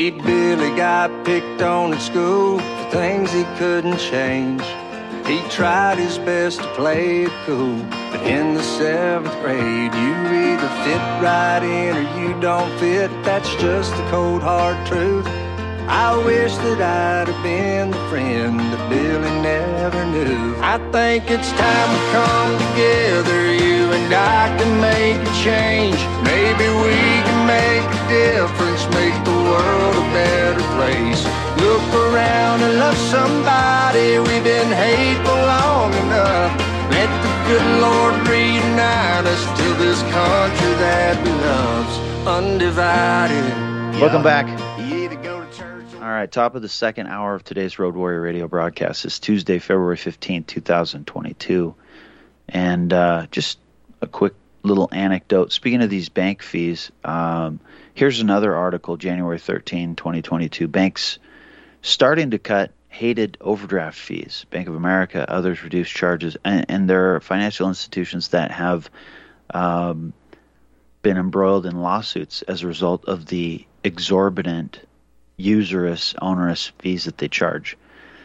See, Billy got picked on at school for things he couldn't change. He tried his best to play it cool, but in the 7th grade, you either fit right in or you don't fit. That's just the cold hard truth. I wish that I'd have been the friend that Billy never knew. I think it's time we come together, you and I can make a change. Maybe we can make a difference, make the world a better place. Look around and love somebody, we've been hateful long enough. Let the good Lord reunite us till this country that we love's undivided. Welcome back. All right, top of the second hour of today's Road Warrior Radio broadcast is Tuesday, February 15th, 2022. And just a quick little anecdote. Speaking of these bank fees, here's another article, January 13, 2022. Banks starting to cut hated overdraft fees. Bank of America, others reduce charges. And there are financial institutions that have been embroiled in lawsuits as a result of the exorbitant usurious, onerous fees that they charge.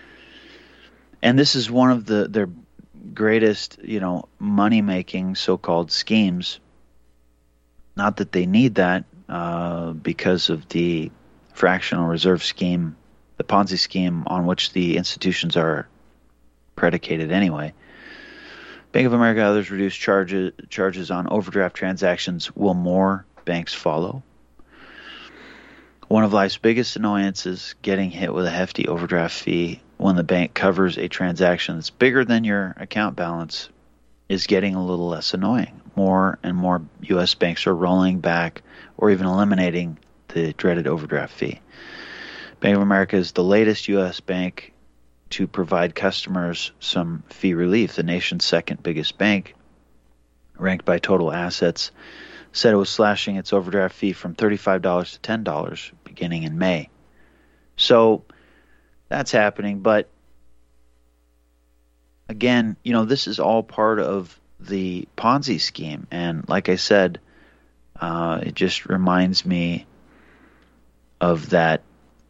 And this is one of their greatest, money-making so-called schemes. Not that they need that because of the fractional reserve scheme, the Ponzi scheme on which the institutions are predicated anyway. Bank of America, others reduce charges on overdraft transactions. Will more banks follow? One of life's biggest annoyances, getting hit with a hefty overdraft fee when the bank covers a transaction that's bigger than your account balance, is getting a little less annoying. More and more U.S. banks are rolling back or even eliminating the dreaded overdraft fee. Bank of America is the latest U.S. bank to provide customers some fee relief. The nation's second biggest bank, ranked by total assets, said it was slashing its overdraft fee from $35 to $10 beginning in May. So that's happening. But again, this is all part of the Ponzi scheme. And like I said, it just reminds me of that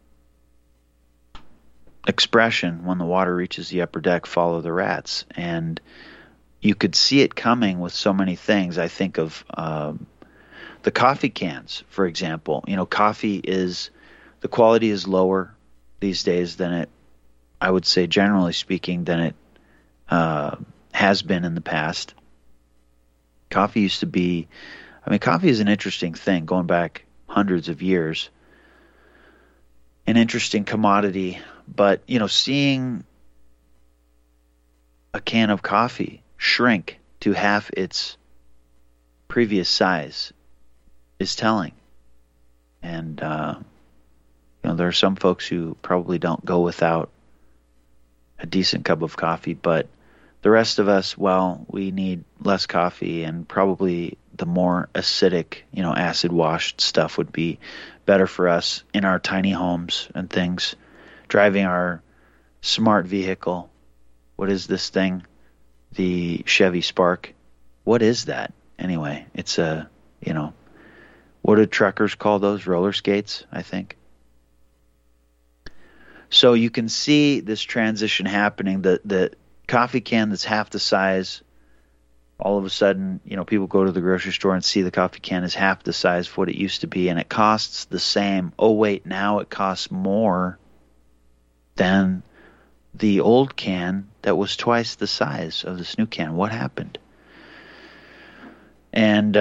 expression, when the water reaches the upper deck, follow the rats. And you could see it coming with so many things. I think of the coffee cans, for example. Coffee the quality is lower these days than it, I would say, generally speaking, than it has been in the past. Coffee used to be, coffee is an interesting thing, going back hundreds of years. An interesting commodity, but, seeing a can of coffee shrink to half its previous size is telling. And, there are some folks who probably don't go without a decent cup of coffee, but the rest of us, we need less coffee, and probably the more acidic, acid-washed stuff would be better for us in our tiny homes and things. Driving our smart vehicle. What is this thing? The Chevy Spark. What is that? Anyway, it's what do truckers call those? Roller skates, I think. So you can see this transition happening. The coffee can that's half the size, all of a sudden, people go to the grocery store and see the coffee can is half the size of what it used to be, and it costs the same. Oh, wait, now it costs more than the old can that was twice the size of this new can. What happened? And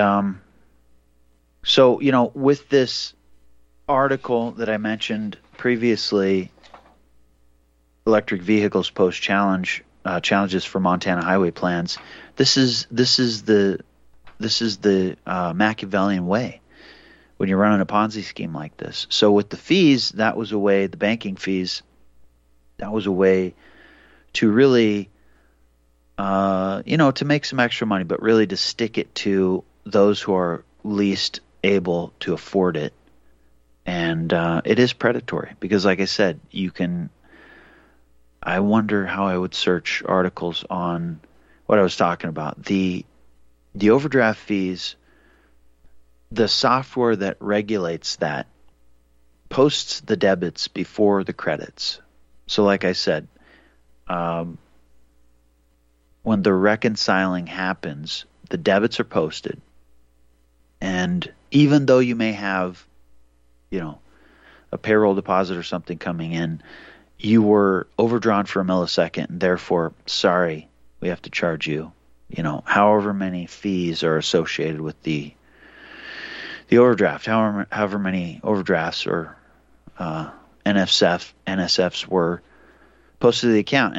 so, with this article that I mentioned previously, electric vehicles pose challenges for Montana highway plans. This is the Machiavellian way when you're running a Ponzi scheme like this. So with the fees, that was a way, the banking fees, that was a way to really, to make some extra money, but really to stick it to those who are least able to afford it. And it is predatory because, like I said, I wonder how I would search articles on what I was talking about. The overdraft fees, the software that regulates that posts the debits before the credits. So like I said, when the reconciling happens, the debits are posted. And even though you may have, a payroll deposit or something coming in, you were overdrawn for a millisecond, and therefore, sorry, we have to charge you, however many fees are associated with the overdraft, however many overdrafts or NSFs were posted to the account.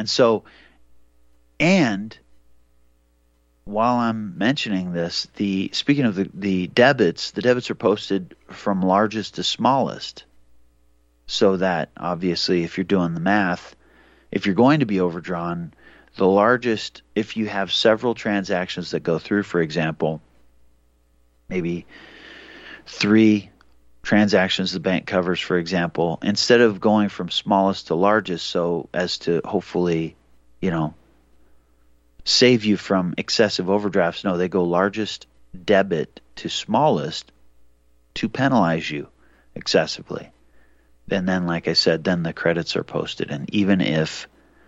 And while I'm mentioning this, speaking of the debits are posted from largest to smallest, so that obviously if you're doing the math, if you're going to be overdrawn, the largest, if you have several transactions that go through, for example, maybe 3 transactions the bank covers, for example, instead of going from smallest to largest so as to hopefully, save you from excessive overdrafts, no, they go largest debit to smallest to penalize you excessively. And then, like I said, then the credits are posted. And even if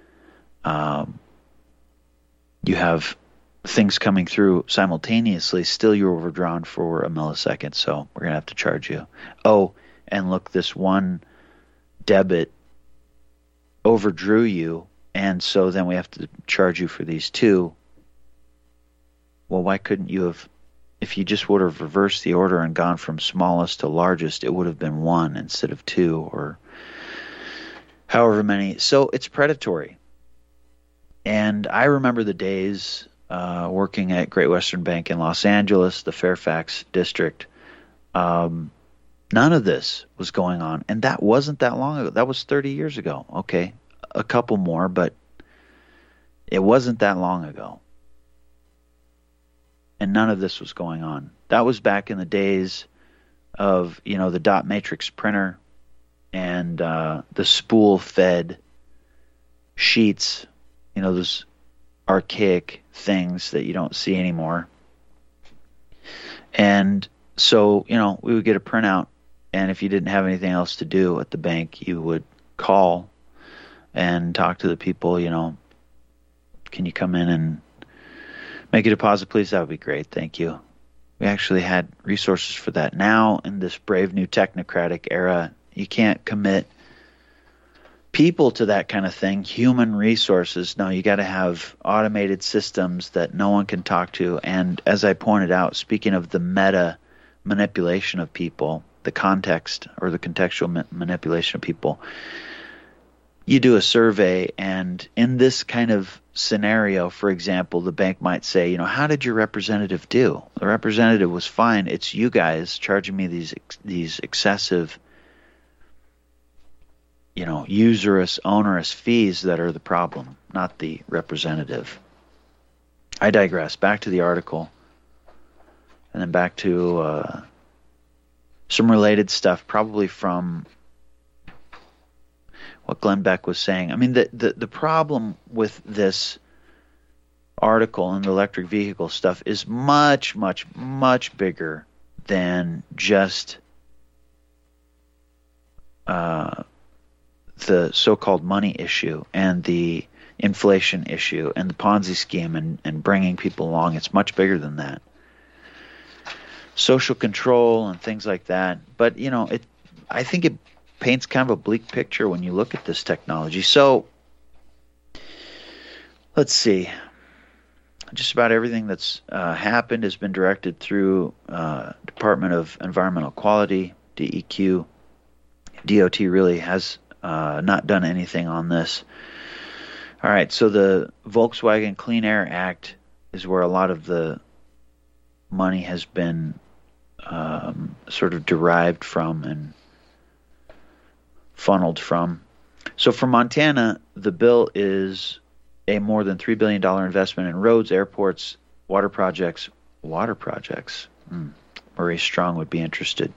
you have things coming through simultaneously, still you're overdrawn for a millisecond, so we're going to have to charge you. Oh, and look, this one debit overdrew you, and so then we have to charge you for these 2. Well, why couldn't you have, if you just would have reversed the order and gone from smallest to largest, it would have been 1 instead of 2, or however many. So it's predatory. And I remember the days working at Great Western Bank in Los Angeles, the Fairfax district. None of this was going on. And that wasn't that long ago. That was 30 years ago. Okay, a couple more, but it wasn't that long ago. And none of this was going on. That was back in the days of, the dot matrix printer and the spool-fed sheets, those archaic things that you don't see anymore. And so, we would get a printout, and if you didn't have anything else to do at the bank, you would call and talk to the people, can you come in and make a deposit, please? That would be great. Thank you. We actually had resources for that. Now, in this brave new technocratic era, you can't commit people to that kind of thing, human resources. No, you got to have automated systems that no one can talk to. And as I pointed out, speaking of the meta manipulation of people, the context or the contextual manipulation of people, you do a survey, and in this kind of scenario, for example, the bank might say, how did your representative do? The representative was fine. It's you guys charging me these excessive, usurious, onerous fees that are the problem, not the representative. I digress. Back to the article, and then back to some related stuff, probably from what Glenn Beck was saying. I mean, the problem with this article and the electric vehicle stuff is much, much, much bigger than just the so-called money issue and the inflation issue and the Ponzi scheme and bringing people along. It's much bigger than that. Social control and things like that. But, I think it paints kind of a bleak picture when you look at this technology. So let's see. Just about everything that's happened has been directed through Department of Environmental Quality, DEQ. DOT really has not done anything on this. All right, so the Volkswagen Clean Air Act is where a lot of the money has been sort of derived from and funneled from. So for Montana, the bill is a more than $3 billion investment in roads, airports, water projects. Water projects. Maurice Strong would be interested.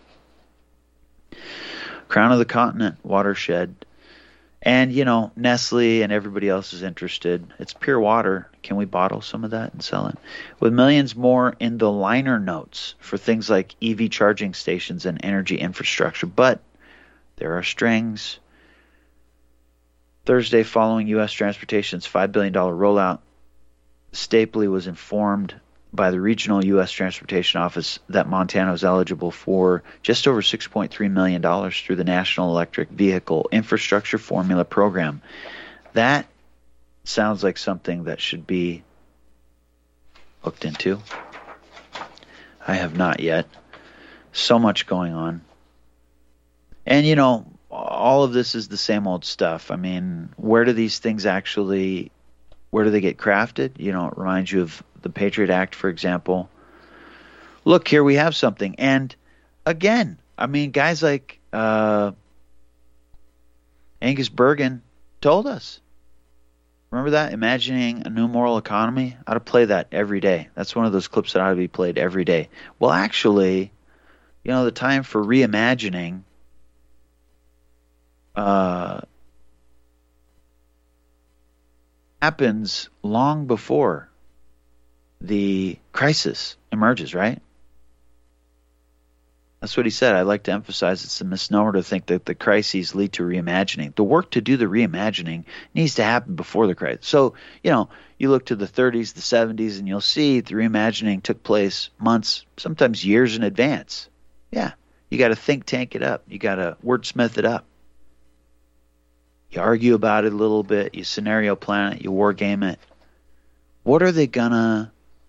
Crown of the Continent watershed. And, Nestle and everybody else is interested. It's pure water. Can we bottle some of that and sell it? With millions more in the liner notes for things like EV charging stations and energy infrastructure. But There are strings. Thursday, following U.S. Transportation's $5 billion rollout, Stapley was informed by the regional U.S. Transportation Office that Montana was eligible for just over $6.3 million through the National Electric Vehicle Infrastructure Formula Program. That sounds like something that should be looked into. I have not yet. So much going on. And, you know, all of this is the same old stuff. I mean, where do these things actually, where do they get crafted? You know, it reminds you of the Patriot Act, for example. Look, here we have something. And again, I mean, guys like Angus Bergen told us. Remember that? Imagining a New Moral Economy? I ought to play that every day. That's one of those clips that ought to be played every day. Well, actually, you know, the time for reimagining happens long before the crisis emerges, right? That's what he said. I like to emphasize it's a misnomer to think that the crises lead to reimagining. The work to do the reimagining needs to happen before the crisis. So, you know, you look to the 30s, the 70s, and you'll see the reimagining took place months, sometimes years in advance. Yeah, you got to think tank it up. You got to wordsmith it up. You argue about it a little bit. You scenario plan it. You war game it. What are they gonna,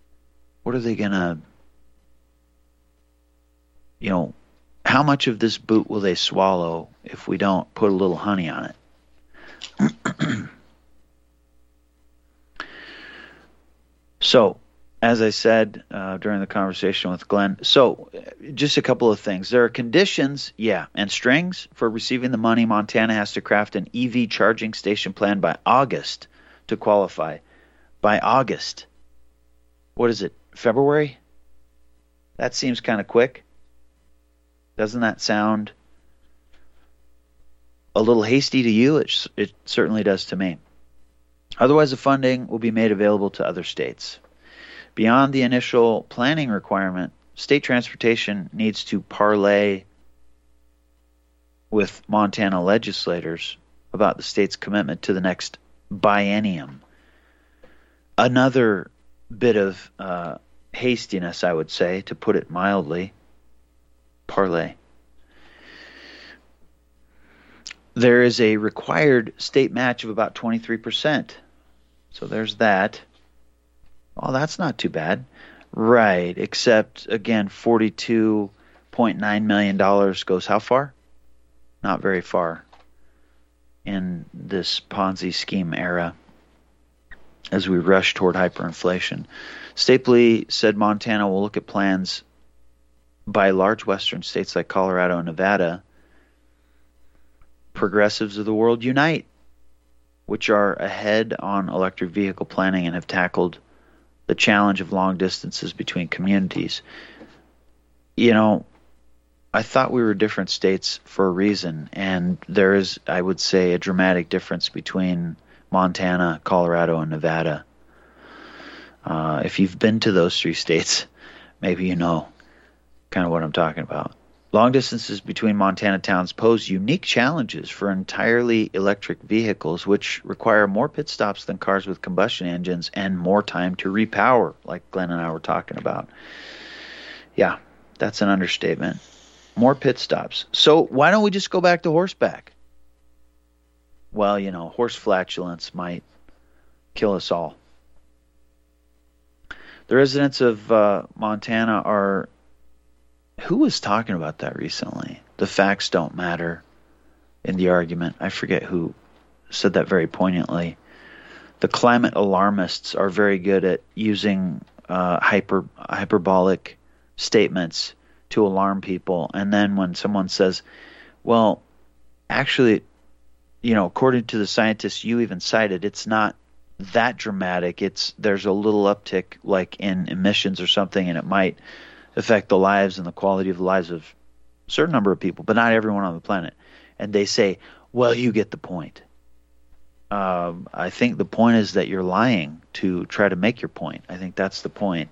you know, how much of this boot will they swallow if we don't put a little honey on it? So, as I said during the conversation with Glenn, so just a couple of things. There are conditions, yeah, and strings for receiving the money. Montana has to craft an EV charging station plan by August to qualify. By August. What is it, February? That seems kind of quick. Doesn't that sound a little hasty to you? It certainly does to me. Otherwise, the funding will be made available to other states. Beyond the initial planning requirement, state transportation needs to parlay with Montana legislators about the state's commitment to the next biennium. Another bit of hastiness, I would say, to put it mildly. Parlay. There is a required state match of about 23%. So there's that. Oh, that's not too bad. Right, except, again, $42.9 million goes how far? Not very far in this Ponzi scheme era as we rush toward hyperinflation. Stapley said Montana will look at plans by large western states like Colorado and Nevada. Progressives of the world unite, which are ahead on electric vehicle planning and have tackled the challenge of long distances between communities. You know, I thought we were different states for a reason, and there is, I would say, a dramatic difference between Montana, Colorado, and Nevada. If you've been to those three states, maybe you know kind of what I'm talking about. Long distances between Montana towns pose unique challenges for entirely electric vehicles, which require more pit stops than cars with combustion engines and more time to repower, like Glenn and I were talking about. Yeah, that's an understatement. More pit stops. So why don't we just go back to horseback? Well, you know, horse flatulence might kill us all. The residents of Montana are... Who was talking about that recently? The facts don't matter in the argument. I forget who said that very poignantly. The climate alarmists are very good at using hyperbolic statements to alarm people. And then when someone says, well, actually, you know, according to the scientists you even cited, it's not that dramatic. There's a little uptick like in emissions or something, and it might affect the lives and the quality of the lives of a certain number of people, but not everyone on the planet. And they say, well, you get the point. I think the point is that you're lying to try to make your point. I think that's the point.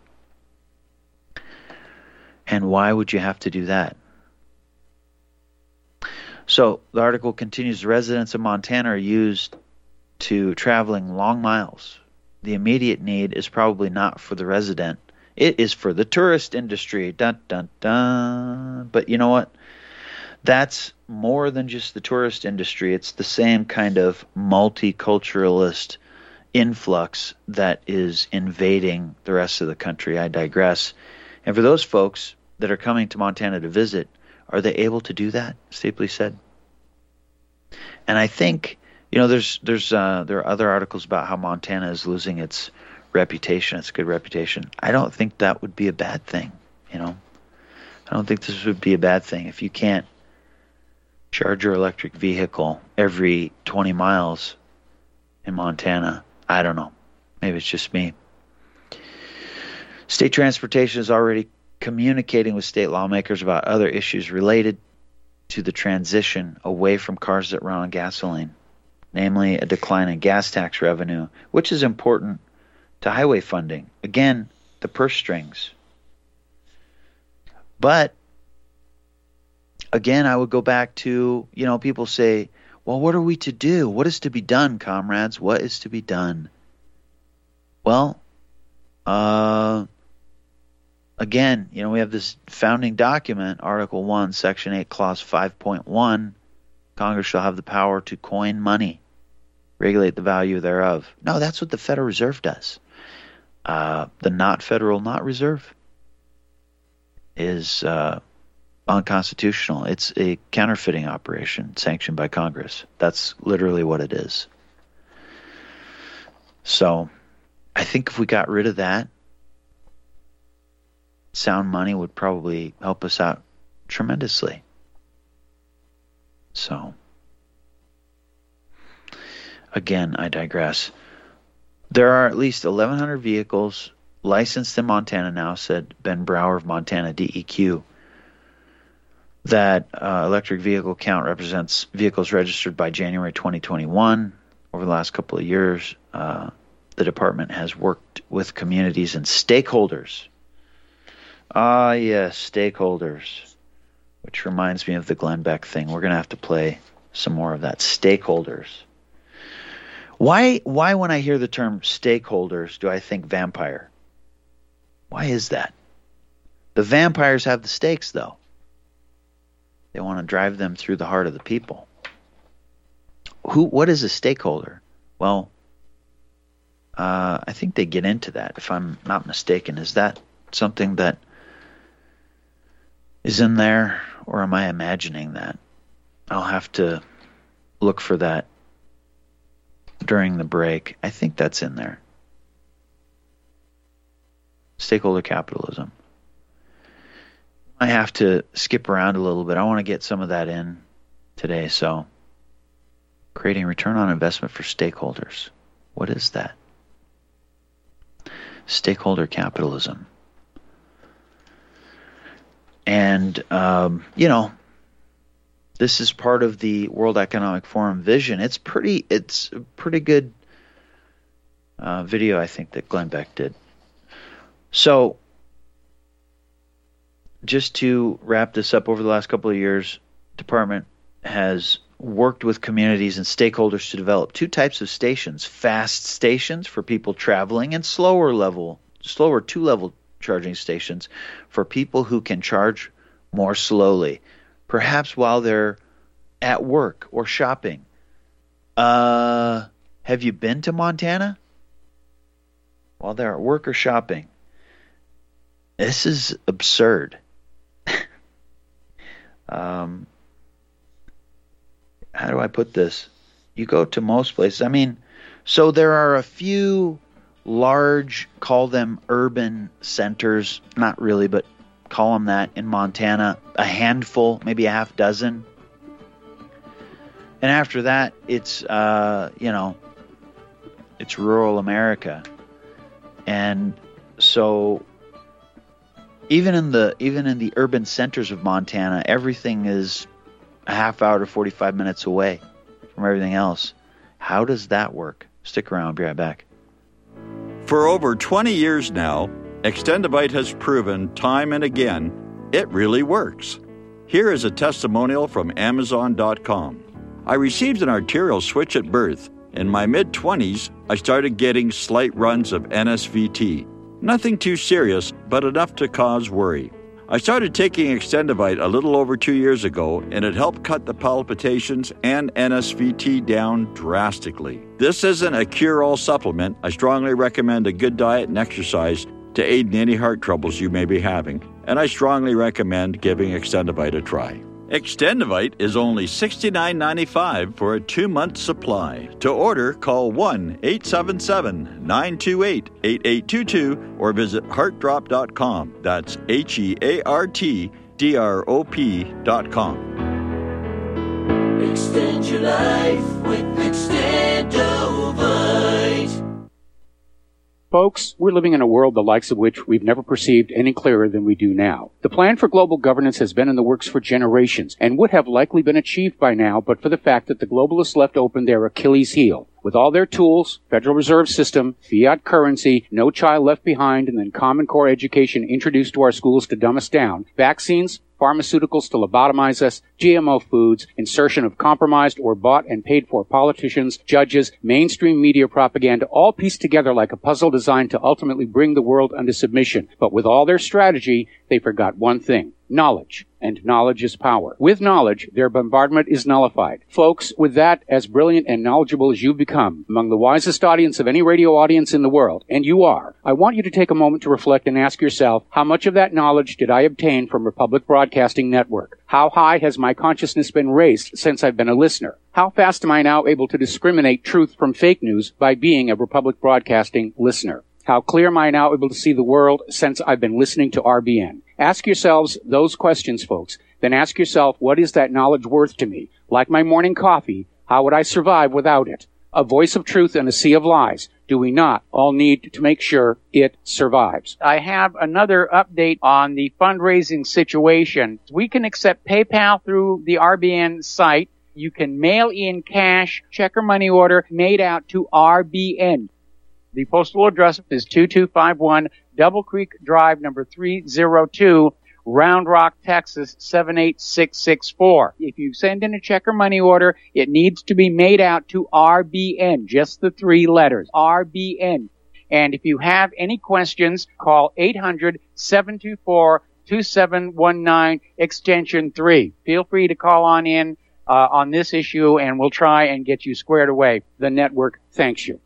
And why would you have to do that? So the article continues, residents of Montana are used to traveling long miles. The immediate need is probably not for the resident. It is for the tourist industry. Dun, dun, dun. But you know what? That's more than just the tourist industry. It's the same kind of multiculturalist influx that is invading the rest of the country. I digress. And for those folks that are coming to Montana to visit, are they able to do that? Stapley said. And I think, there are other articles about how Montana is losing its reputation, its good reputation. I don't think that would be a bad thing. I don't think this would be a bad thing. If you can't charge your electric vehicle every 20 miles in Montana, I don't know. Maybe it's just me. State transportation is already communicating with state lawmakers about other issues related to the transition away from cars that run on gasoline, namely a decline in gas tax revenue, which is important to highway funding. Again, the purse strings. But again, I would go back to, people say, well, what are we to do? What is to be done, comrades? What is to be done? Well, again, we have this founding document, Article 1, Section 8, Clause 5.1. Congress shall have the power to coin money, regulate the value thereof. No, that's what the Federal Reserve does. The not federal, not reserve is unconstitutional. It's a counterfeiting operation sanctioned by Congress. That's literally what it is. So I think if we got rid of that, sound money would probably help us out tremendously. So, again, I digress. There are at least 1,100 vehicles licensed in Montana now, said Ben Brower of Montana DEQ. That electric vehicle count represents vehicles registered by January 2021. Over the last couple of years, the department has worked with communities and stakeholders. Ah, yes, stakeholders. Which reminds me of the Glenn Beck thing. We're going to have to play some more of that. Stakeholders. Why when I hear the term stakeholders do I think vampire? Why is that? The vampires have the stakes, though. They want to drive them through the heart of the people. What is a stakeholder? Well, I think they get into that, if I'm not mistaken. Is that something that is in there, or am I imagining that? I'll have to look for that during the break. I think that's in there. Stakeholder capitalism. I have to skip around a little bit. I want to get some of that in today. So, creating return on investment for stakeholders. What is that? Stakeholder capitalism. And, this is part of the World Economic Forum vision. It's a pretty good video, I think, that Glenn Beck did. So, just to wrap this up, over the last couple of years, the department has worked with communities and stakeholders to develop two types of stations: fast stations for people traveling, and slower two-level charging stations for people who can charge more slowly, perhaps while they're at work or shopping. Have you been to Montana? While they're at work or shopping. This is absurd. How do I put this? You go to most places. So there are a few large, call them urban centers, not really, but call them that in Montana, a handful, maybe a half dozen. And after that, it's, it's rural America. And so even in the urban centers of Montana, everything is a half hour to 45 minutes away from everything else. How does that work? Stick around. I'll be right back. For over 20 years now, Extendovite has proven time and again it really works. Here is a testimonial from Amazon.com. I received an arterial switch at birth. In my mid-20s, I started getting slight runs of NSVT. Nothing too serious, but enough to cause worry. I started taking Extendivite a little over 2 years ago, and it helped cut the palpitations and NSVT down drastically. This isn't a cure-all supplement. I strongly recommend a good diet and exercise to aid in any heart troubles you may be having, and I strongly recommend giving Extendivite a try. Extendivite is only $69.95 for a 2-month supply. To order, call 1-877-928-8822 or visit heartdrop.com. That's HEARTDROP.com. Extend your life with Extendivite. Folks, we're living in a world the likes of which we've never perceived any clearer than we do now. The plan for global governance has been in the works for generations and would have likely been achieved by now but for the fact that the globalists left open their Achilles heel. With all their tools, Federal Reserve System, fiat currency, no child left behind, and then Common Core education introduced to our schools to dumb us down, vaccines, pharmaceuticals to lobotomize us, GMO foods, insertion of compromised or bought and paid for politicians, judges, mainstream media propaganda, all pieced together like a puzzle designed to ultimately bring the world under submission. But with all their strategy, they forgot one thing: knowledge. And knowledge is power. With knowledge, their bombardment is nullified. Folks, with that, as brilliant and knowledgeable as you've become, among the wisest audience of any radio audience in the world, and you are, I want you to take a moment to reflect and ask yourself, how much of that knowledge did I obtain from Republic Broadcasting Network? How high has my consciousness been raised since I've been a listener? How fast am I now able to discriminate truth from fake news by being a Republic Broadcasting listener? How clear am I now able to see the world since I've been listening to RBN? Ask yourselves those questions, folks. Then ask yourself, what is that knowledge worth to me? Like my morning coffee, how would I survive without it? A voice of truth in a sea of lies. Do we not all need to make sure it survives? I have another update on the fundraising situation. We can accept PayPal through the RBN site. You can mail in cash, check or money order made out to RBN. The postal address is 2251 Double Creek Drive, number 302, Round Rock, Texas, 78664. If you send in a check or money order, it needs to be made out to RBN, just the 3 letters, RBN. And if you have any questions, call 800-724-2719, extension 3. Feel free to call on in on this issue, and we'll try and get you squared away. The network thanks you.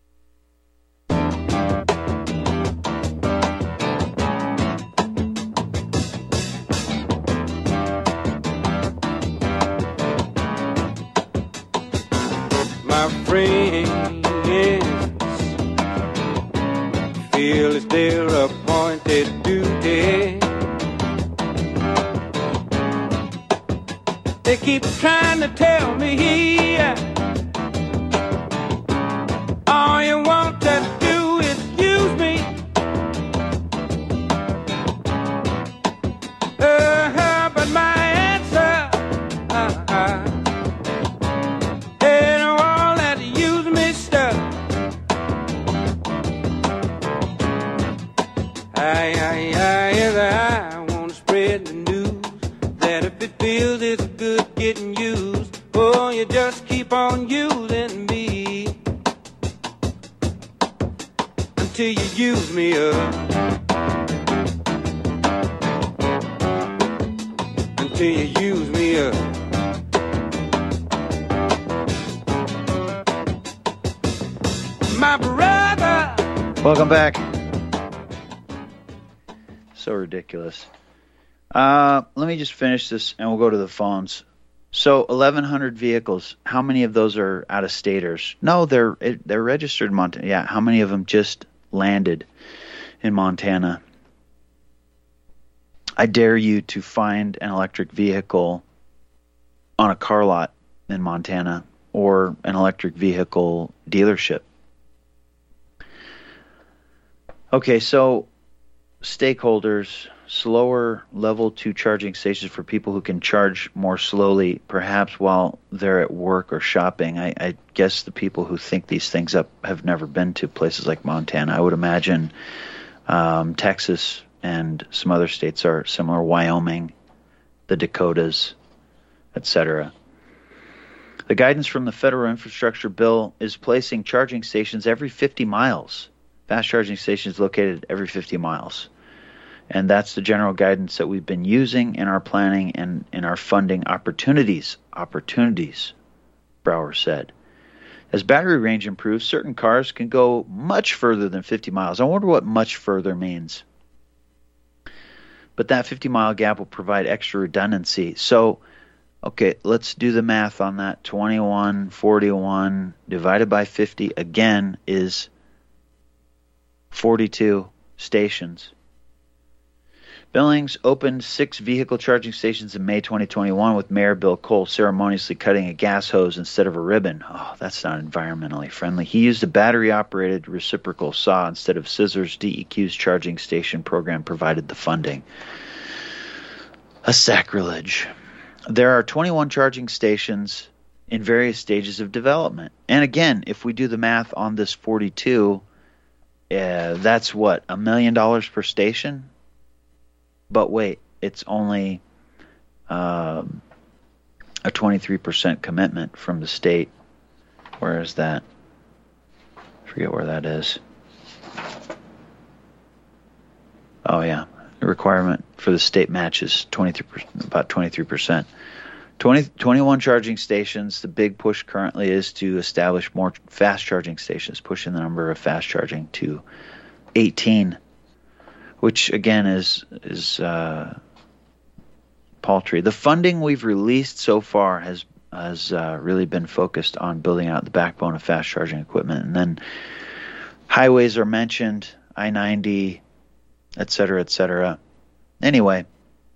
My friends feel it's their appointed duty. They keep trying to tell me all you want to do is use me. But my answer I want to spread the news that if it feels it's good getting used, oh, you just keep on using me until you use me up, until you use me up. My brother. Welcome back. So ridiculous. Let me just finish this and we'll go to the phones. So 1,100 vehicles. How many of those are out-of-staters? No, they're registered in Montana. Yeah, how many of them just landed in Montana? I dare you to find an electric vehicle on a car lot in Montana or an electric vehicle dealership. Okay, so stakeholders, slower level 2 charging stations for people who can charge more slowly, perhaps while they're at work or shopping. I guess the people who think these things up have never been to places like Montana. I would imagine Texas and some other states are similar, Wyoming, the Dakotas, etc. The guidance from the federal infrastructure bill is placing charging stations every 50 miles. Fast charging stations located every 50 miles. And that's the general guidance that we've been using in our planning and in our funding opportunities. Brower said. As battery range improves, certain cars can go much further than 50 miles. I wonder what much further means. But that 50-mile gap will provide extra redundancy. So, okay, let's do the math on that. 2141 divided by 50 again is 42 stations. Billings opened 6 vehicle charging stations in May 2021 with Mayor Bill Cole ceremoniously cutting a gas hose instead of a ribbon. Oh, that's not environmentally friendly. He used a battery-operated reciprocal saw instead of scissors. DEQ's charging station program provided the funding. A sacrilege. There are 21 charging stations in various stages of development. And again, if we do the math on this 42, that's what, $1 million per station? But wait, it's only a 23% commitment from the state. Where is that? I forget where that is. Oh, yeah. The requirement for the state match is 23%, about 23%. 21 charging stations. The big push currently is to establish more fast charging stations, pushing the number of fast charging to 18, which again is paltry. The funding we've released so far has really been focused on building out the backbone of fast charging equipment, and then highways are mentioned, I-90, et cetera, et cetera. Anyway,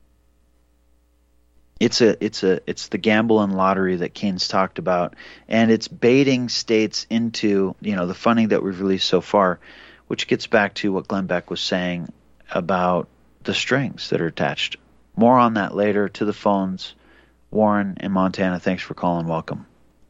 it's the gamble and lottery that Keynes talked about, and it's baiting states into the funding that we've released so far, which gets back to what Glenn Beck was saying about the strings that are attached. More on that later. To the phones. Warren in Montana, thanks for calling. Welcome.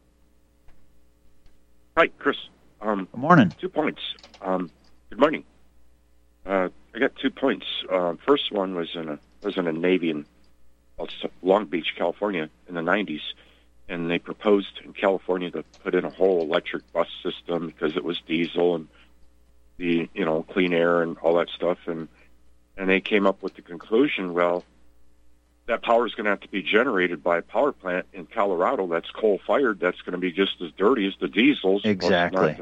Hi, Chris. Good morning. 2 points. Good morning. I got 2 points. First one was in a Navy in Long Beach, California, in the 90s, and they proposed in California to put in a whole electric bus system because it was diesel and the clean air and all that stuff, and they came up with the conclusion, well, that power is going to have to be generated by a power plant in Colorado that's coal-fired. That's going to be just as dirty as the diesels. Exactly.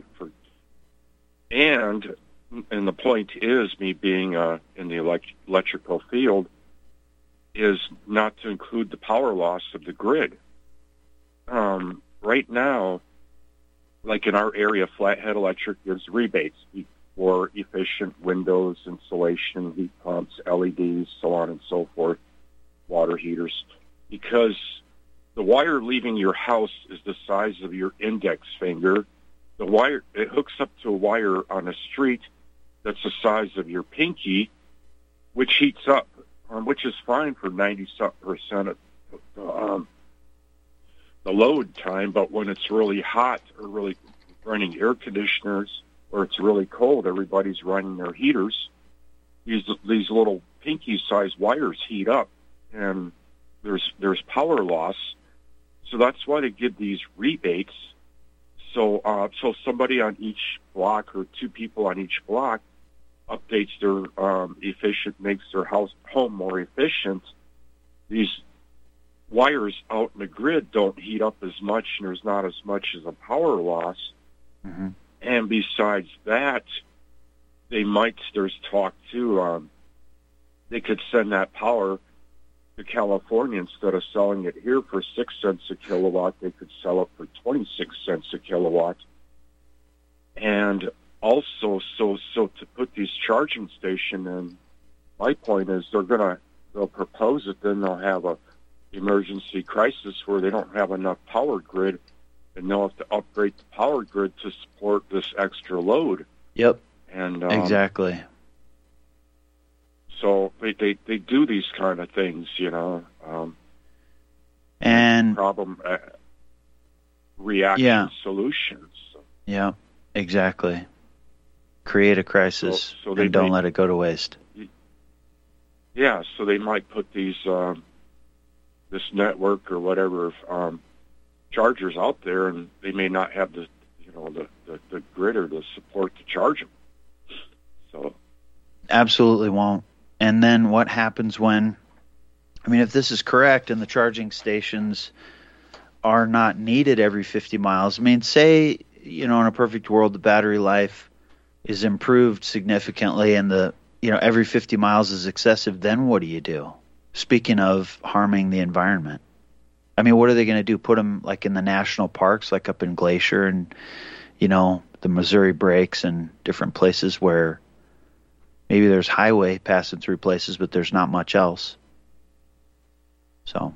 And the point is, me being in the electrical field, is not to include the power loss of the grid. Right now, like in our area, Flathead Electric gives rebates for efficient windows, insulation, heat pumps, LEDs, so on and so forth, water heaters, because the wire leaving your house is the size of your index finger. The wire, it hooks up to a wire on a street that's the size of your pinky, which heats up, which is fine for 90% of the load time, but when it's really hot or really running air conditioners, or it's really cold, everybody's running their heaters, these little pinky-sized wires heat up, and there's power loss. So that's why they give these rebates. So somebody on each block, or 2 people on each block, updates their makes their home more efficient. These wires out in the grid don't heat up as much, and there's not as much as a power loss. Mm-hmm. And besides that, there's talk too, they could send that power to California. Instead of selling it here for 6 cents a kilowatt, they could sell it for 26 cents a kilowatt. And also, so to put these charging stations in, my point is they'll propose it, then they'll have a emergency crisis where they don't have enough power grid, and they'll have to upgrade the power grid to support this extra load. Yep. And exactly. So they do these kind of things, and problem reaction solutions. Yeah, exactly. Create a crisis and don't let it go to waste. Yeah, so they might put these this network or whatever of chargers out there, and they may not have the grid or the support to charge them. So absolutely won't. And then what happens when, I mean, if this is correct and the charging stations are not needed every 50 miles, I mean, say, in a perfect world, the battery life is improved significantly and every 50 miles is excessive, then what do you do? Speaking of harming the environment. I mean, what are they going to do? Put them like in the national parks, like up in Glacier and, the Missouri Breaks and different places where maybe there's highway passing through places, but there's not much else. So,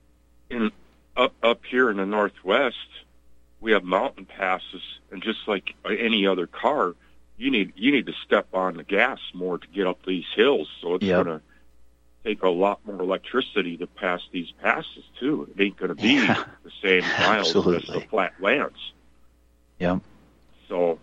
up here in the Northwest, we have mountain passes, and just like any other car, you need to step on the gas more to get up these hills. So it's going to take a lot more electricity to pass these passes too. It ain't going to be the same miles as the flat lands. Yep. So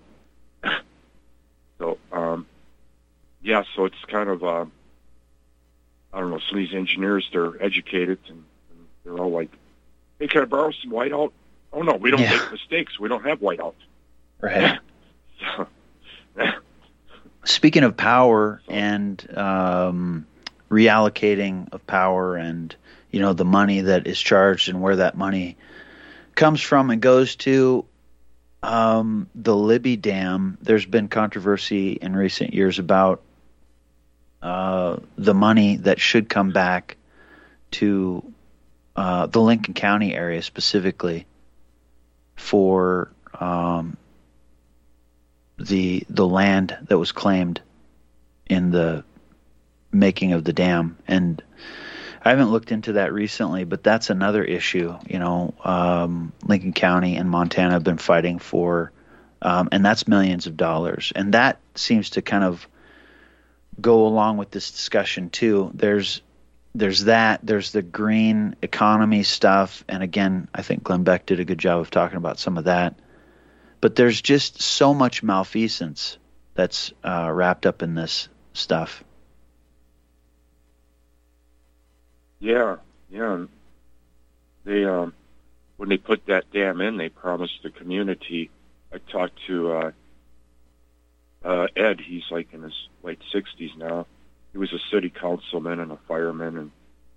it's kind of, I don't know, some of these engineers, they're educated and they're all like, hey, can I borrow some whiteout? Oh, no, we don't make mistakes. We don't have whiteout. Right. Speaking of power and reallocating of power and, the money that is charged and where that money comes from and goes to, the Libby Dam, there's been controversy in recent years about the money that should come back to the Lincoln County area specifically for the land that was claimed in the making of the dam. And I haven't looked into that recently, but that's another issue. Lincoln County and Montana have been fighting for, and that's millions of dollars. And that seems to kind of go along with this discussion too. There's the green economy stuff, and again, I think Glenn Beck did a good job of talking about some of that. But there's just so much malfeasance that's wrapped up in this stuff. Yeah. They when they put that dam in, they promised the community. I talked to Ed. He's like in his late 60s now. He was a city councilman and a fireman,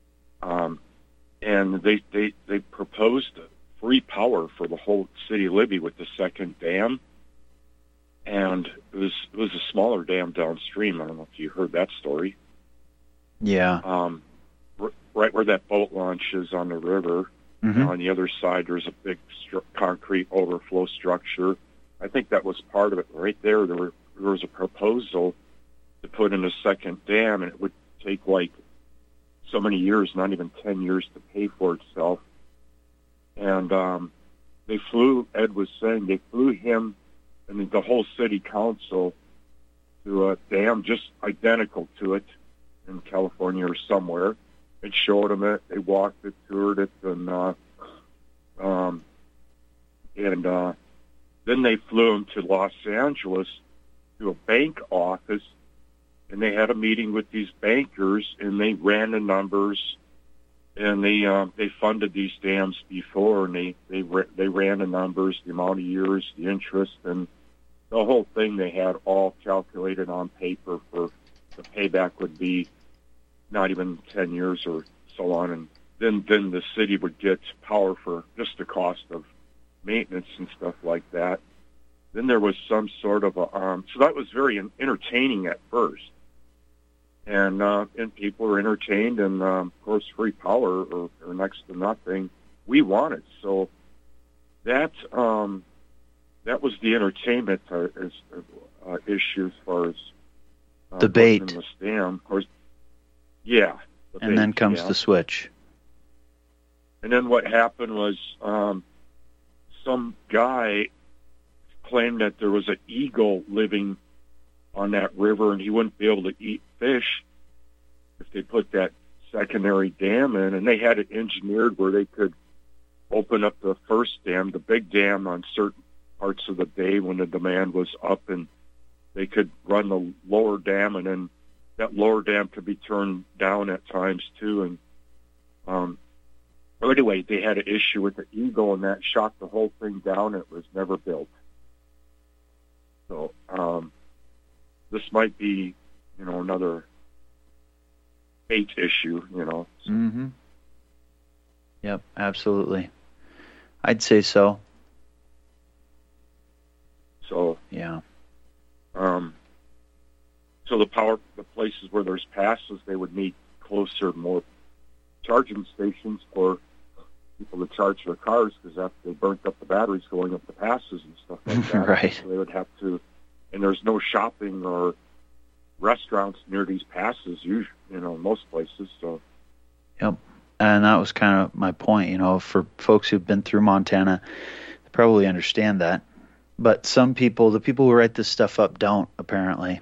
and they proposed free power for the whole city of Libby with the second dam, and it was a smaller dam downstream. I don't know if you heard that story. Yeah. Right where that boat launch is on the river. Mm-hmm. On the other side, there's a big concrete overflow structure. I think that was part of it. Right there, there was a proposal to put in a second dam, and it would take like so many years, not even 10 years, to pay for itself. And Ed was saying, they flew him and the whole city council to a dam just identical to it in California or somewhere. They showed them it, they walked it, toured it, and then they flew him to Los Angeles to a bank office, and they had a meeting with these bankers, and they ran the numbers, and they funded these dams before, and they ran the numbers, the amount of years, the interest, and the whole thing they had all calculated on paper for the payback would be not even 10 years or so on, and then the city would get power for just the cost of maintenance and stuff like that. Then there was some sort of so that was very entertaining at first, and people were entertained, and of course free power or next to nothing we wanted. So that was the entertainment issue as far as debate in the dam. Of course, yeah. And then comes the switch. And then what happened was some guy claimed that there was an eagle living on that river, and he wouldn't be able to eat fish if they put that secondary dam in. And they had it engineered where they could open up the first dam, the big dam, on certain parts of the day when the demand was up, and they could run the lower dam, and then that lower dam could be turned down at times too. And Well, anyway, they had an issue with the Eagle, and that shot the whole thing down. It was never built. So this might be, another fate issue, So. Mm-hmm. Yep, absolutely. I'd say so. So yeah. So the places where there's passes, they would need closer, more charging stations for people to charge their cars, because after they burnt up the batteries going up the passes and stuff like that, right. So they would have to. And there's no shopping or restaurants near these passes, usually, most places. So. Yep. And that was kind of my point, for folks who've been through Montana, they probably understand that. But some people, the people who write this stuff up, don't, apparently.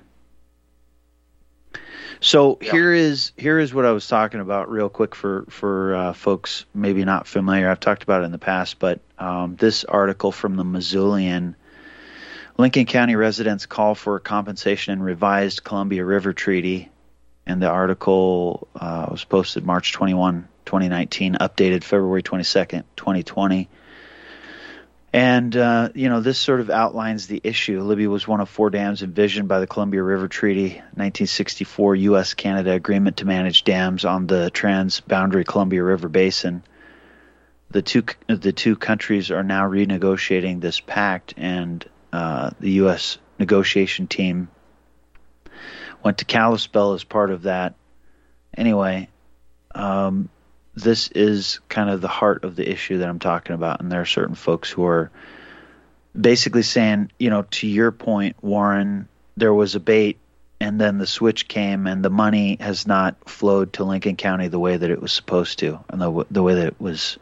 So here is what I was talking about real quick for folks maybe not familiar. I've talked about it in the past, but this article from the Missoulian, Lincoln County residents call for compensation in revised Columbia River Treaty. And the article was posted March 21, 2019, updated February 22nd, 2020. And, this sort of outlines the issue. Libby was one of 4 dams envisioned by the Columbia River Treaty, 1964 U.S.-Canada agreement to manage dams on the trans-boundary Columbia River Basin. The two countries are now renegotiating this pact, and the U.S. negotiation team went to Kalispell as part of that. Anyway, this is kind of the heart of the issue that I'm talking about, and there are certain folks who are basically saying, to your point, Warren, there was a bait, and then the switch came, and the money has not flowed to Lincoln County the way that it was supposed to, and the way that it was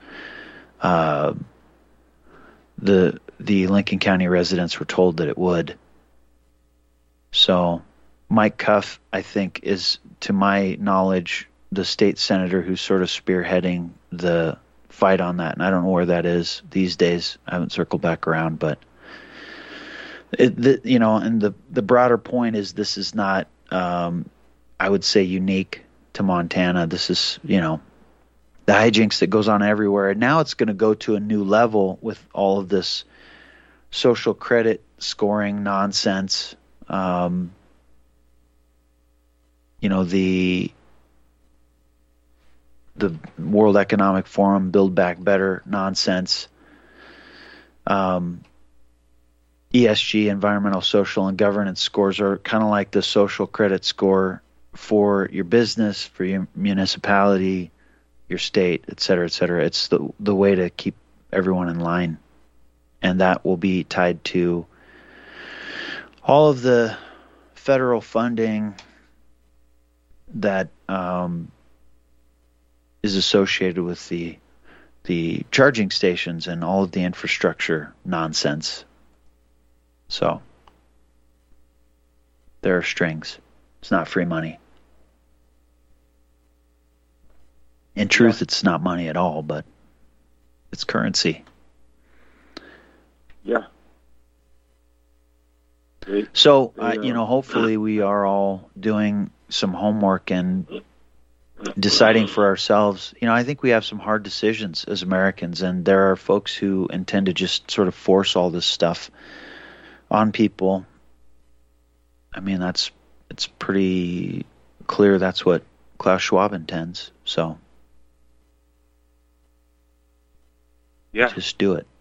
the Lincoln County residents were told that it would. So Mike Cuff, I think, is, to my knowledge, the state senator who's sort of spearheading the fight on that. And I don't know where that is these days. I haven't circled back around, but and the broader point is, this is not, I would say, unique to Montana. This is, the hijinks that goes on everywhere. And now it's going to go to a new level with all of this social credit scoring nonsense. The World Economic Forum Build Back Better nonsense, ESG, environmental, social, and governance scores are kind of like the social credit score for your business, for your municipality, your state, et cetera, et cetera. It's the way to keep everyone in line, and that will be tied to all of the federal funding that is associated with the charging stations and all of the infrastructure nonsense. So there are strings. It's not free money. In truth, it's not money at all, but it's currency. Yeah. So, hopefully we are all doing some homework and deciding for ourselves. I think we have some hard decisions as Americans, and there are folks who intend to just sort of force all this stuff on people. I mean, it's pretty clear that's what Klaus Schwab intends. So, yeah, just do it.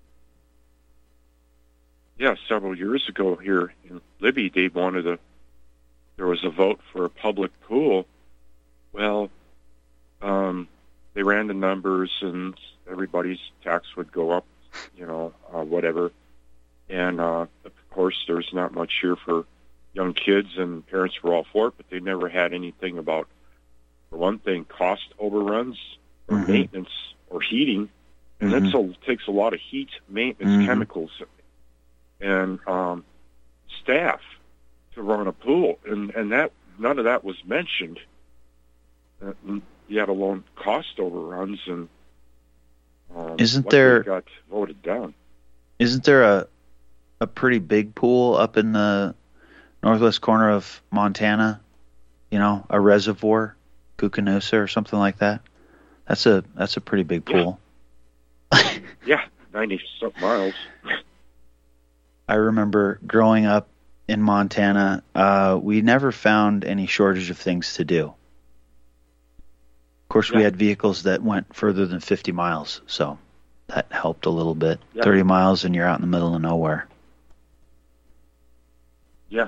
Yeah, several years ago here in Libby, there was a vote for a public pool. Well, they ran the numbers, and everybody's tax would go up, whatever. And, of course, there's not much here for young kids, and parents were all for it, but they never had anything about, for one thing, cost overruns or maintenance or heating. And that takes a lot of heat, maintenance, chemicals, and staff to run a pool. And that none of that was mentioned. Yet alone cost overruns, and got voted down. Isn't there a pretty big pool up in the northwest corner of Montana? A reservoir, Kookanusa or something like that. That's a pretty big pool. Yeah, 90-something miles. I remember growing up in Montana, we never found any shortage of things to do. Of course, we had vehicles that went further than 50 miles, so that helped a little bit. 30 miles and you're out in the middle of nowhere. Yeah.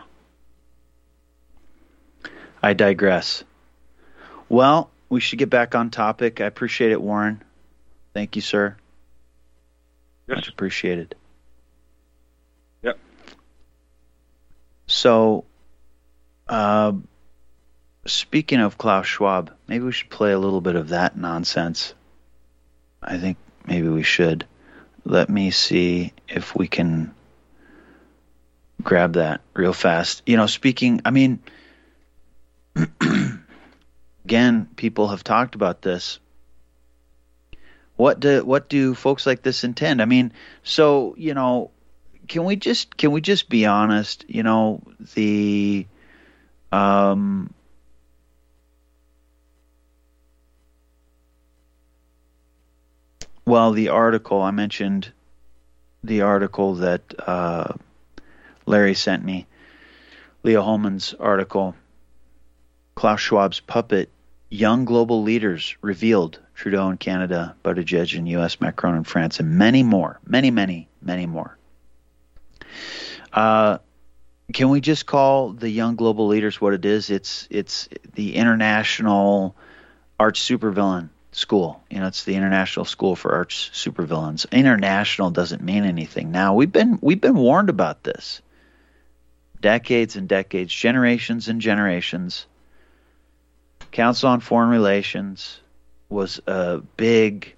I digress. Well, we should get back on topic. I appreciate it, Warren. Thank you, sir. Yes. Much appreciated. Yep. So, speaking of Klaus Schwab, maybe we should play a little bit of that nonsense. I think maybe we should. Let me see if we can grab that real fast. Speaking, again, people have talked about this. What do folks like this intend? Can we just be honest? The the article I mentioned, the article that Larry sent me, Leo Holman's article, Klaus Schwab's puppet, young global leaders revealed, Trudeau in Canada, Buttigieg in U.S., Macron in France, and many more, many more. Can we just call the young global leaders what it is? It's the International Arch Supervillain School. It's the International School for Arch Supervillains. International doesn't mean anything now. We've been warned about this. Decades and decades, generations and generations. Council on Foreign Relations was a big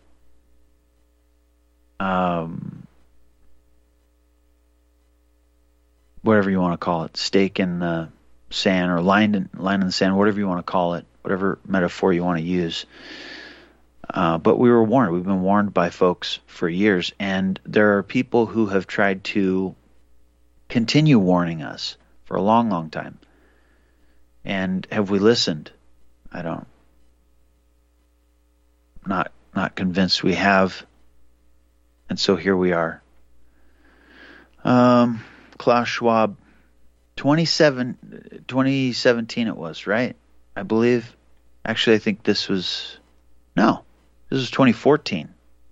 whatever you want to call it, stake in the sand or line in the sand, whatever you want to call it, whatever metaphor you want to use. But we were warned. We've been warned by folks for years, and there are people who have tried to continue warning us for a long, long time. And have we listened? I don't. Not convinced we have. And so here we are. Klaus Schwab, 2017 it was, right? I believe. Actually, I think this was 2014.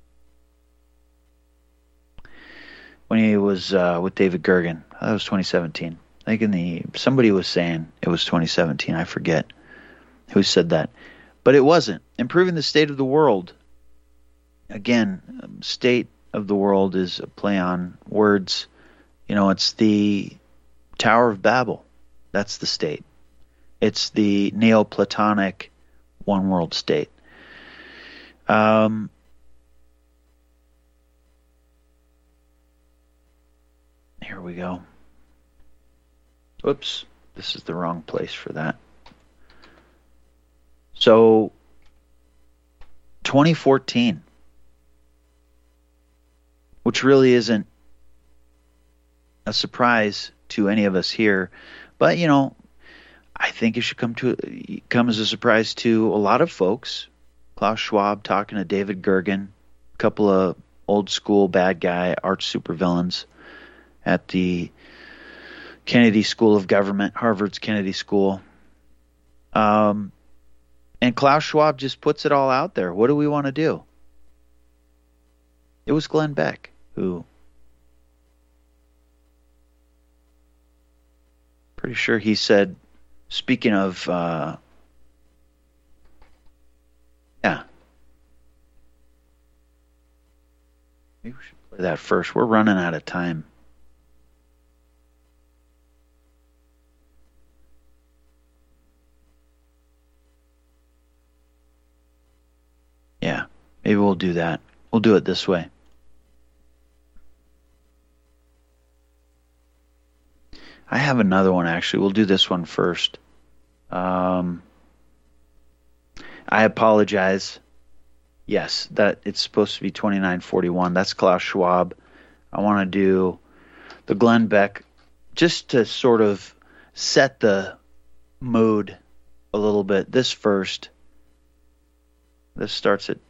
When he was with David Gergen. That was 2017. I think somebody was saying it was 2017. I forget who said that. But it wasn't. Improving the state of the world. Again, state of the world is a play on words. It's the Tower of Babel. That's the state. It's the Neoplatonic one world state. Here we go. Whoops. This is the wrong place for that. So, 2014, which really isn't a surprise to any of us here, but I think it should come as a surprise to a lot of folks. Klaus Schwab talking to David Gergen, a couple of old school bad guy arch supervillains at the Kennedy School of Government, Harvard's Kennedy School. And Klaus Schwab just puts it all out there. What do we want to do? It was Glenn Beck who, pretty sure he said, speaking of, maybe we should play that first. We're running out of time. Yeah, maybe we'll do that. We'll do it this way. I have another one, actually. We'll do this one first. I apologize. Yes, that it's supposed to be 2941. That's Klaus Schwab. I want to do the Glenn Beck just to sort of set the mood a little bit. This first. This starts at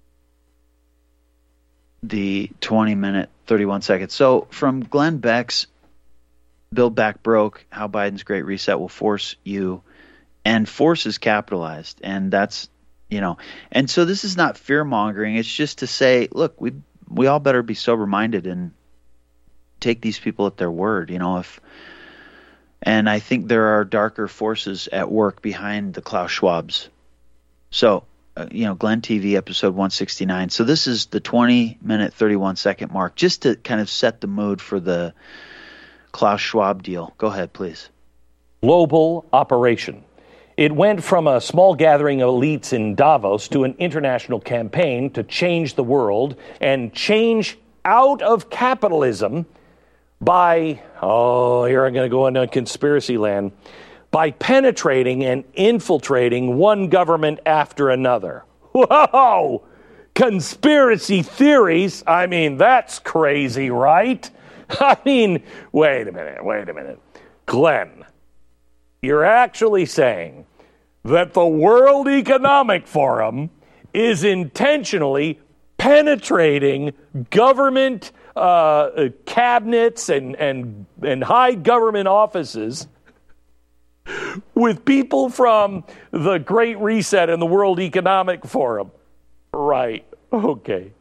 the 20 minute, 31 seconds. So from Glenn Beck's Build Back Broke, How Biden's Great Reset Will Force You, and force is capitalized. And that's, and so this is not fear mongering. It's just to say, look, we all better be sober minded and take these people at their word, and I think there are darker forces at work behind the Klaus Schwabs. So, Glenn TV episode 169. So this is the 20 minute, 31 second mark, just to kind of set the mood for the Klaus Schwab deal. Go ahead, please. Global operation. It went from a small gathering of elites in Davos to an international campaign to change the world and change out of capitalism by, here I'm going to go into conspiracy land, by penetrating and infiltrating one government after another. Whoa! Conspiracy theories? I mean, that's crazy, right? Wait a minute. Glenn, you're actually saying that the World Economic Forum is intentionally penetrating government cabinets and high government offices with people from the Great Reset and the World Economic Forum. Right. Okay.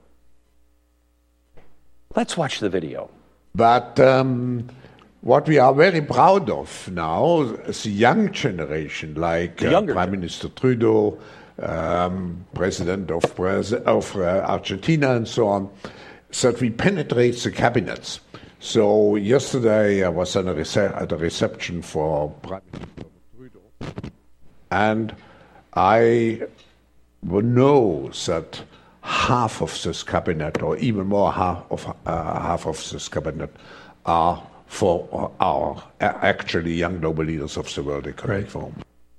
Let's watch the video. But what we are very proud of now is the young generation, like Prime Minister Trudeau, President of Argentina, and so on, that we penetrate the cabinets. So yesterday I was at a reception for Prime Minister Trudeau, and I know that half of this cabinet, or even more, half of this cabinet, are for our actually young global leaders of the World Economic Forum.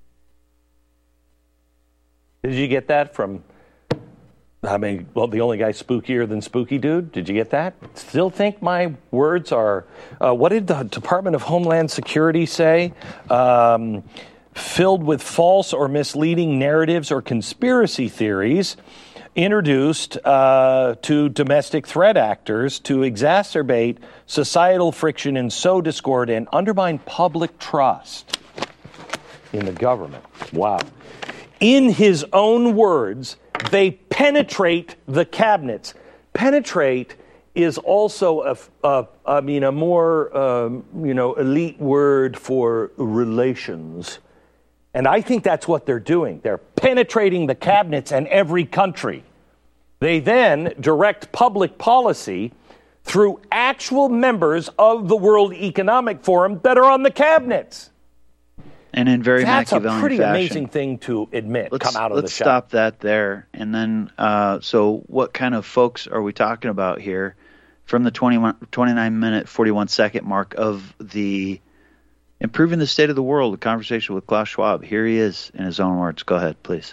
Did you get that from? The only guy spookier than Spooky Dude. Did you get that? Still think my words are, what did the Department of Homeland Security say? Filled with false or misleading narratives or conspiracy theories introduced to domestic threat actors to exacerbate societal friction and sow discord and undermine public trust in the government. Wow. In his own words, they penetrate the cabinets. Penetrate is also a more elite word for relations. And I think that's what they're doing. They're penetrating the cabinets in every country. They then direct public policy through actual members of the World Economic Forum that are on the cabinets. And in very Machiavellian fashion. That's a pretty amazing thing to admit, come out of the shop. Let's stop that there. And then, so what kind of folks are we talking about here from the 29-minute, 41-second mark of the Improving the State of the World, a conversation with Klaus Schwab? Here he is in his own words. Go ahead, please.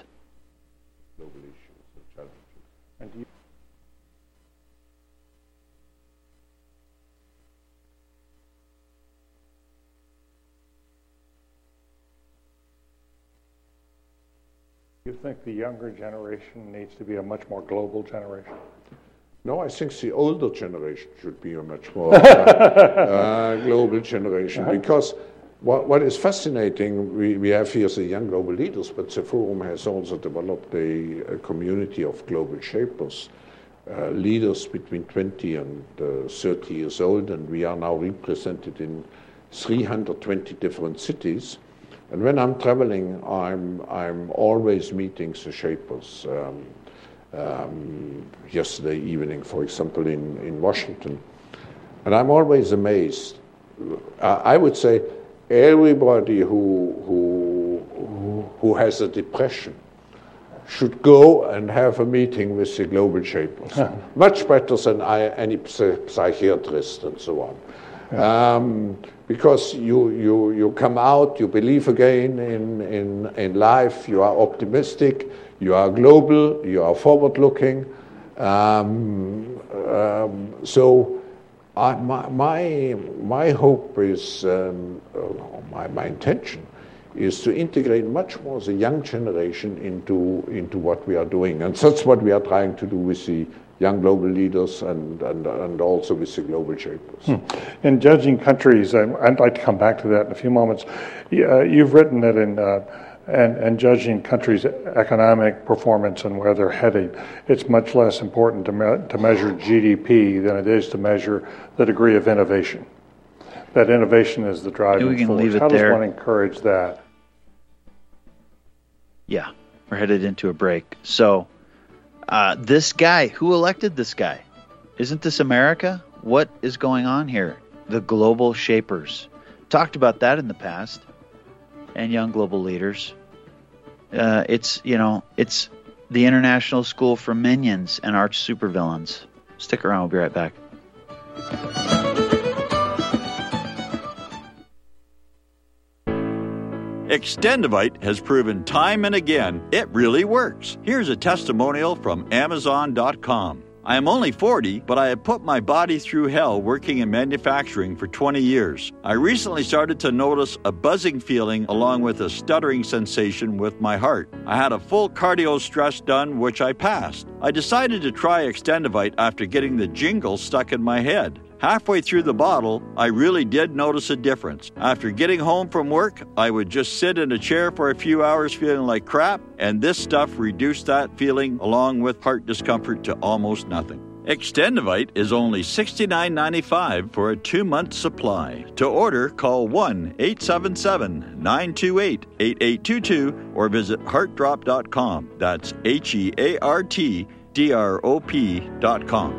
You think the younger generation needs to be a much more global generation? No, I think the older generation should be a much more global generation, because what is fascinating, we have here the young global leaders, but the forum has also developed a community of global shapers, leaders between 20 and 30 years old, and we are now represented in 320 different cities. And when I'm traveling, I'm always meeting the shapers. Yesterday evening, for example, in Washington, and I'm always amazed. I would say everybody who has a depression should go and have a meeting with the global shapers. Much better than any psychiatrist and so on. Because you come out, you believe again in life, you are optimistic, you are global, you are forward-looking. So my hope is, my intention is to integrate much more the young generation into what we are doing. And that's what we are trying to do with the young global leaders and also with the global shapers. In judging countries, I'd like to come back to that in a few moments. You've written that in judging countries' economic performance and where they're heading, it's much less important to measure GDP than it is to measure the degree of innovation. That innovation is the driving force. How does one encourage that? Yeah, we're headed into a break. So, this guy, who elected this guy? Isn't this America? What is going on here? The global shapers. Talked about that in the past. And young global leaders. It's the International School for Minions and Arch Supervillains. Stick around, we'll be right back. Extendivite has proven time and again it really works. Here's a testimonial from Amazon.com. I am only 40, but I have put my body through hell working in manufacturing for 20 years. I recently started to notice a buzzing feeling along with a stuttering sensation with my heart. I had a full cardio stress done, which I passed. I decided to try Extendivite after getting the jingle stuck in my head. Halfway through the bottle, I really did notice a difference. After getting home from work, I would just sit in a chair for a few hours feeling like crap, and this stuff reduced that feeling along with heart discomfort to almost nothing. Extendivite is only $69.95 for a 2-month supply. To order, call 1-877-928-8822 or visit heartdrop.com. That's HEARTDROP.com.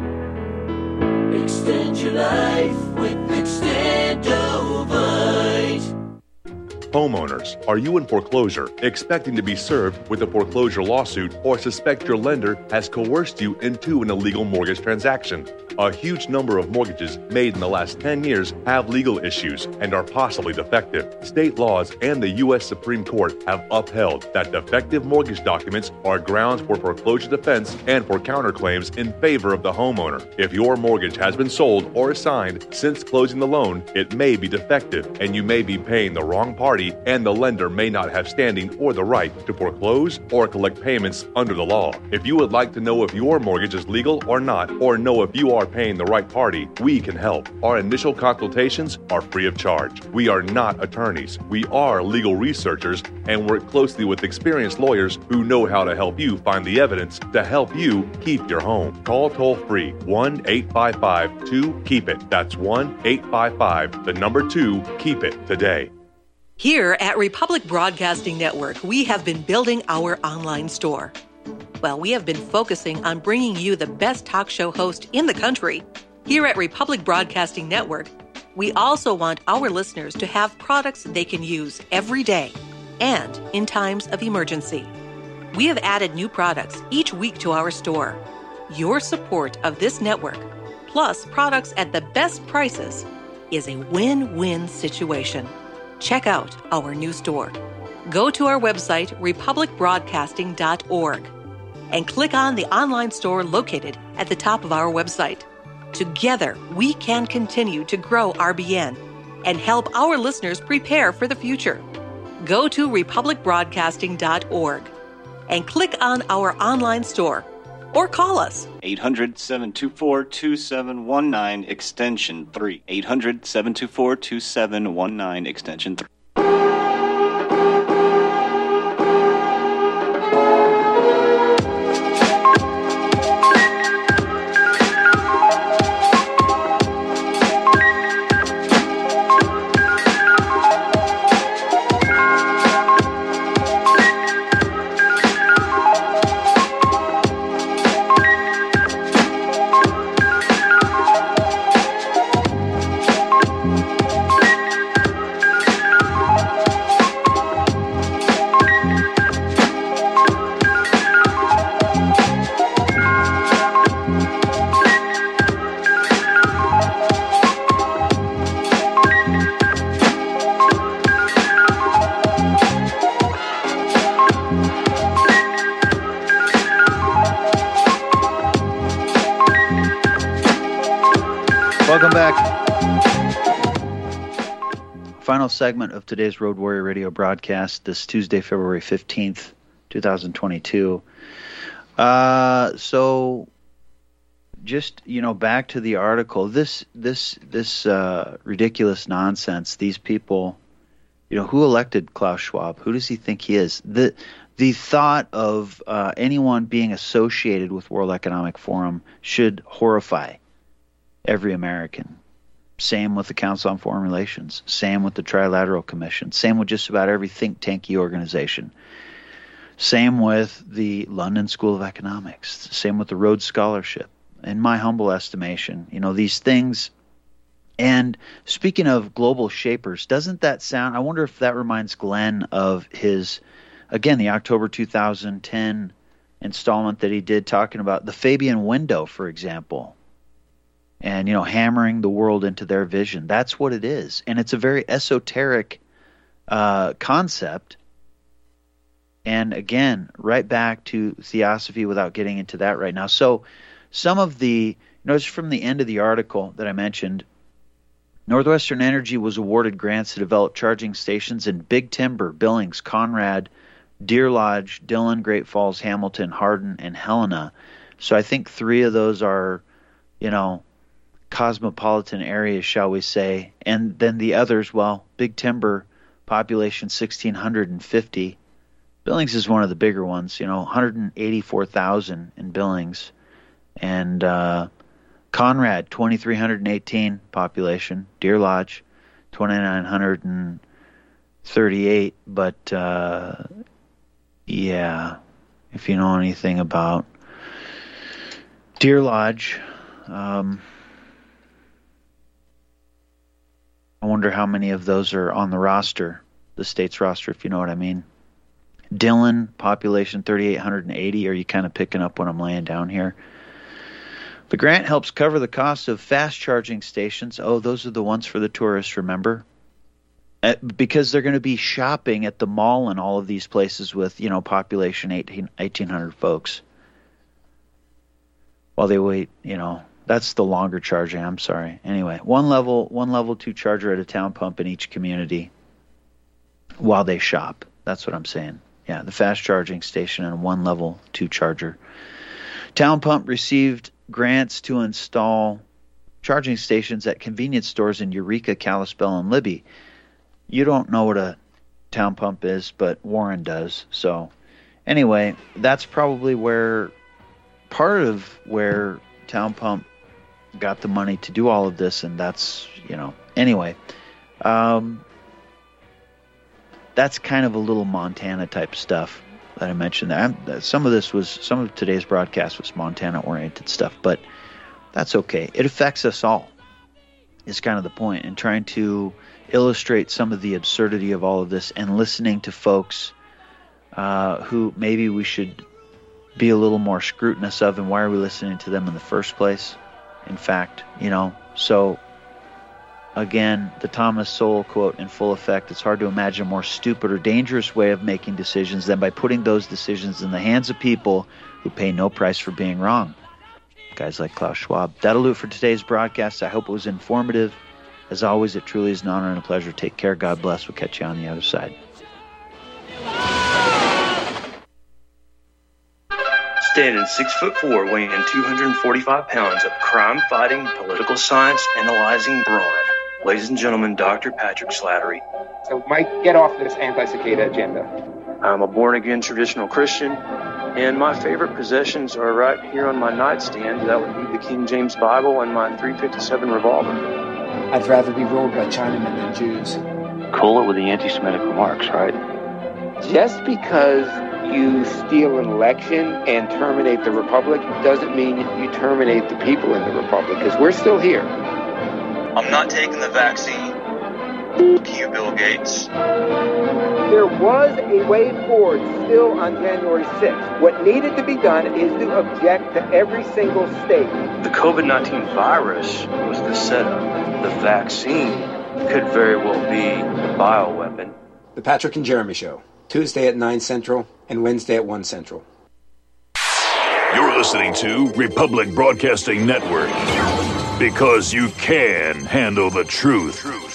Extend your life with Extendivite. Homeowners, are you in foreclosure, expecting to be served with a foreclosure lawsuit, or suspect your lender has coerced you into an illegal mortgage transaction? A huge number of mortgages made in the last 10 years have legal issues and are possibly defective. State laws and the U.S. Supreme Court have upheld that defective mortgage documents are grounds for foreclosure defense and for counterclaims in favor of the homeowner. If your mortgage has been sold or assigned since closing the loan, it may be defective and you may be paying the wrong party, and the lender may not have standing or the right to foreclose or collect payments under the law. If you would like to know if your mortgage is legal or not, or know if you are paying the right party, we can help. Our initial consultations are free of charge. We are not attorneys. We are legal researchers and work closely with experienced lawyers who know how to help you find the evidence to help you keep your home. Call toll-free 1-855-2-KEEP-IT. That's 1-855-2-KEEP-IT today. Here at Republic Broadcasting Network, we have been building our online store. Well, we have been focusing on bringing you the best talk show host in the country. Here at Republic Broadcasting Network, we also want our listeners to have products they can use every day and in times of emergency. We have added new products each week to our store. Your support of this network, plus products at the best prices, is a win-win situation. Check out our new store. Go to our website, republicbroadcasting.org, and click on the online store located at the top of our website. Together, we can continue to grow RBN and help our listeners prepare for the future. Go to republicbroadcasting.org and click on our online store or call us. 800-724-2719, extension 3. 800-724-2719, extension 3. segment of today's Road Warrior Radio broadcast, this Tuesday, February 15th, 2022. So just, back to the article, this ridiculous nonsense, these people, who elected Klaus Schwab? Who does he think he is? The thought of anyone being associated with World Economic Forum should horrify every American. Same with the Council on Foreign Relations. Same with the Trilateral Commission. Same with just about every think tanky organization. Same with the London School of Economics. Same with the Rhodes Scholarship. In my humble estimation, these things. And speaking of global shapers, doesn't that sound, I wonder if that reminds Glenn of his, again, the October 2010 installment that he did talking about the Fabian window, for example. And, hammering the world into their vision. That's what it is. And it's a very esoteric concept. And again, right back to theosophy without getting into that right now. So some of the, it's from the end of the article that I mentioned. Northwestern Energy was awarded grants to develop charging stations in Big Timber, Billings, Conrad, Deer Lodge, Dillon, Great Falls, Hamilton, Hardin, and Helena. So I think 3 of those are, cosmopolitan areas, shall we say. And then the others, well, Big Timber, population 1,650. Billings is one of the bigger ones, 184,000 in Billings. And Conrad, 2,318 population. Deer Lodge, 2,938. But, yeah, if you know anything about Deer Lodge, I wonder how many of those are on the roster, the state's roster, if you know what I mean. Dillon, population 3,880. Are you kind of picking up what I'm laying down here? The grant helps cover the cost of fast charging stations. Oh, those are the ones for the tourists, remember? Because they're going to be shopping at the mall and all of these places with, population 1,800 folks. While they wait, that's the longer charging. I'm sorry. Anyway, one level 2 charger at a town pump in each community while they shop. That's what I'm saying. Yeah, the fast charging station and 1 level 2 charger. Town Pump received grants to install charging stations at convenience stores in Eureka, Kalispell, and Libby. You don't know what a Town Pump is, but Warren does. So anyway, that's probably part of where Town Pump got the money to do all of this, and that's, anyway. That's kind of a little Montana type stuff that I mentioned there. Some of today's broadcast was Montana oriented stuff, but that's okay. It affects us all. Is kind of the point, and trying to illustrate some of the absurdity of all of this, and listening to folks who maybe we should be a little more scrutinous of, and why are we listening to them in the first place? In fact, so again, the Thomas Sowell quote in full effect: it's hard to imagine a more stupid or dangerous way of making decisions than by putting those decisions in the hands of people who pay no price for being wrong. Guys like Klaus Schwab. That'll do it for today's broadcast. I hope it was informative. As always, it truly is an honor and a pleasure. Take care. God bless. We'll catch you on the other side. Standing 6'4", weighing 245 pounds of crime-fighting, political science analyzing brawn. Ladies and gentlemen, Dr. Patrick Slattery. So, Mike, get off this anti-cicada agenda. I'm a born-again traditional Christian, and my favorite possessions are right here on my nightstand. That would be the King James Bible and my .357 revolver. I'd rather be ruled by Chinamen than Jews. Cool it with the anti-Semitic remarks, right? Just because you steal an election and terminate the republic doesn't mean you terminate the people in the republic, because we're still here. I'm not taking the vaccine. Fuck you, Bill Gates. There was a way forward still on January 6th. What needed to be done is to object to every single state. The COVID-19 virus was the setup. The vaccine could very well be the bioweapon. The Patrick and Jeremy Show. Tuesday at 9 Central and Wednesday at 1 Central. You're listening to Republic Broadcasting Network, because you can handle the truth.